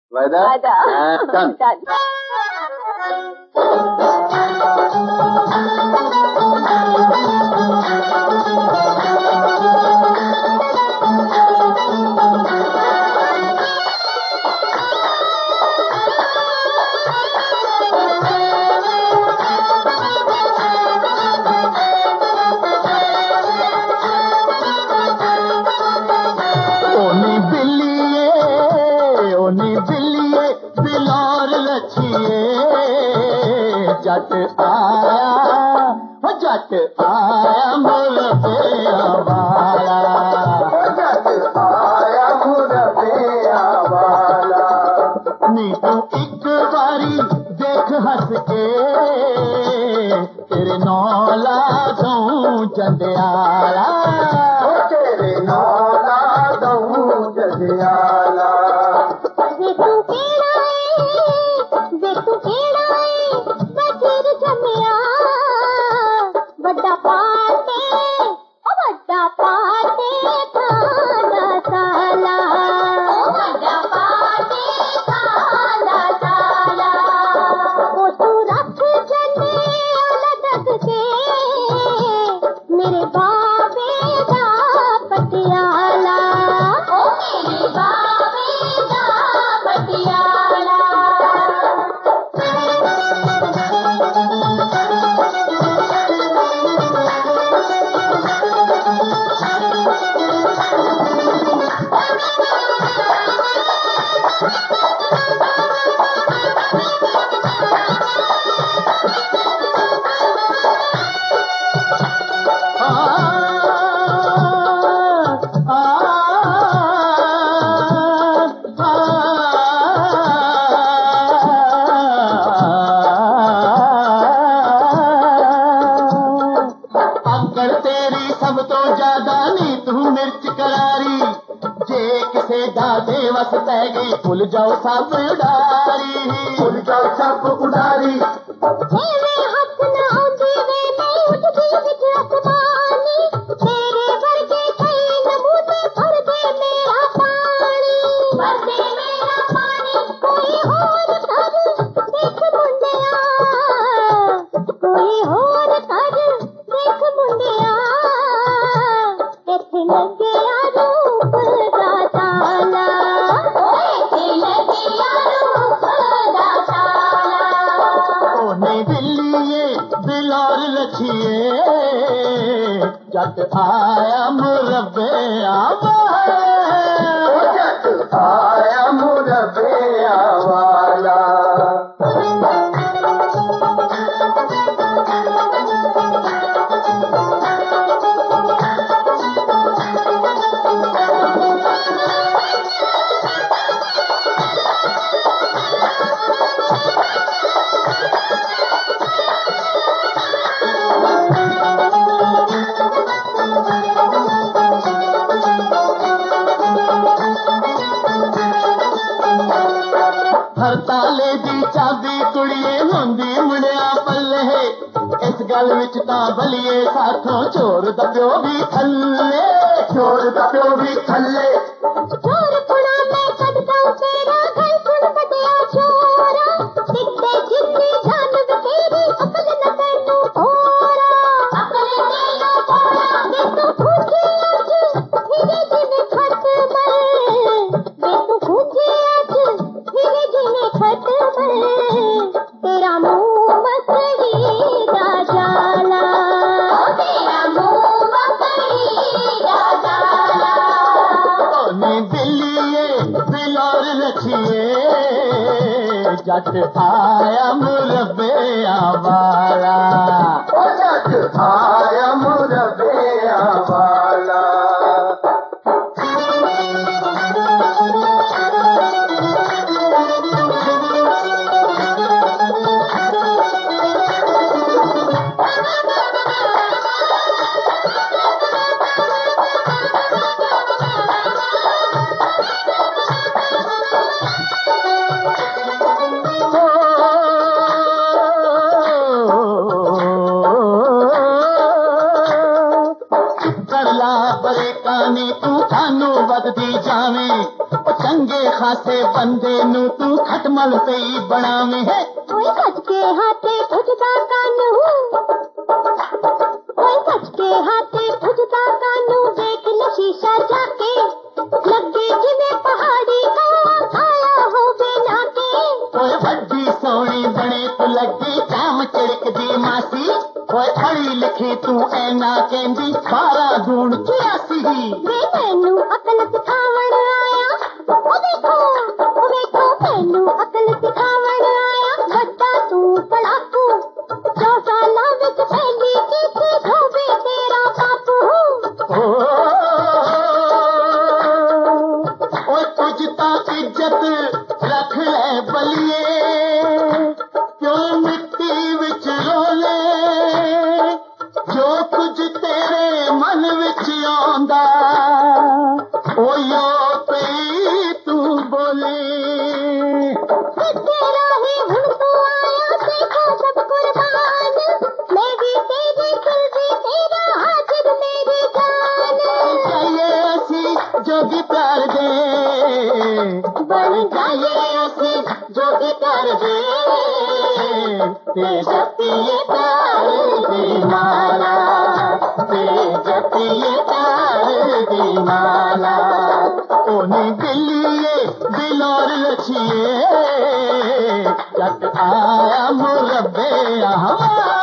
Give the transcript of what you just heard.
वादा डन। जट आया मुरब्बिया वाला, जट आया मुरब्बिया वाला। नी तू एक बारी देख हंस के तेरे नौला दूं जंडियाला, तेरे नौला दूं जंडियाला। बड़ा पाटे खाना साला, बड़ा पाटे खाना साला। ओ तू रख जने अलग के मेरे बाबे दा पटियाला, ओ मेरे बाबे दा पटियाला। वस पैगी भूल जाओ सब उडारी, भूल जाओ सब उडारी। हाथ न आउंदी वे मैं उठदी विच आसमानी, तेरे वर्गे कई नमूने भर दे मेरा पानी, भर दे मेरा पानी। कोई होर कर देख मुंडिया, कोई होर कर देख मुंडिया, इत्थे लगे रूप दा ताला, इत्थे लगे रूप दा ताला। ओने बिल्लिए बिलार लछिए जट आया मुरब्बिया वाला, जट आया मुरब्बिया वाला। हरताले दी चाबी कुड़िए होंदी मुड़िया पल्ले, इस गल विच तां बलिए साथों चोर दा प्यो भी थल्ले, चोर दा प्यो भी थल्ले। चोर पुड़ा मैं कददा तेरा गल सुन बटिया चोरा, सिद्धे जिंदी जान तेरी अकल न तैनू थोड़ा, अकल तेनू थोड़ा। वे तू खुजी अज फिरे जिने खट मल, वे तू खुजी अज फिरे जिने खट मल, तेरा मुंह मकड़ी दा जाला, तेरा मुंह मकड़ी दा जाला। ओने बिल्लिए बिलार लछिए जट आया मुरब्बिया वाला, जट आया मुरब्बिया वाला। खासे बंदे नू तू खटमल पे बनावे है ओए सच के हाथे तुझदा कानू ओए सच के हाथे तुझदा कानू देख ले शीशा जाके लगे जिवे पहाड़ी का आया हो बिना के ओए बड्डी सोनी बने तू लगी चाम चिड़क दी मासी ओए पढ़ी लिखी तू ऐना कहंदी 12 दूण 84 वे मैनू अकल सिखावण आया ओ देखो मैनू अकल सिखावण आया बड्डा तू पढ़ाकू 100 साला विच पहली किसी धोबे तेरा बापू ओ तुझ ता इज्जत रख ले बलिए क्यों मिट्टी विच रोले जो कुछ तेरे मन विच आंदा ओयो पई तू बोले तेरा ही हुण तू आया देखो सब कुर्बान मैं भी तेरी दिल भी तेरा हाजिर मेरी जान जाइए असी जोगी प्यार दे बन जाइए असी जोगी प्यार दे तेजतिए प्यार दी माला तेजतिए प्यार दी माला ओने दिलिए दिलोर लछिए जट आया मुरब्बे हमारा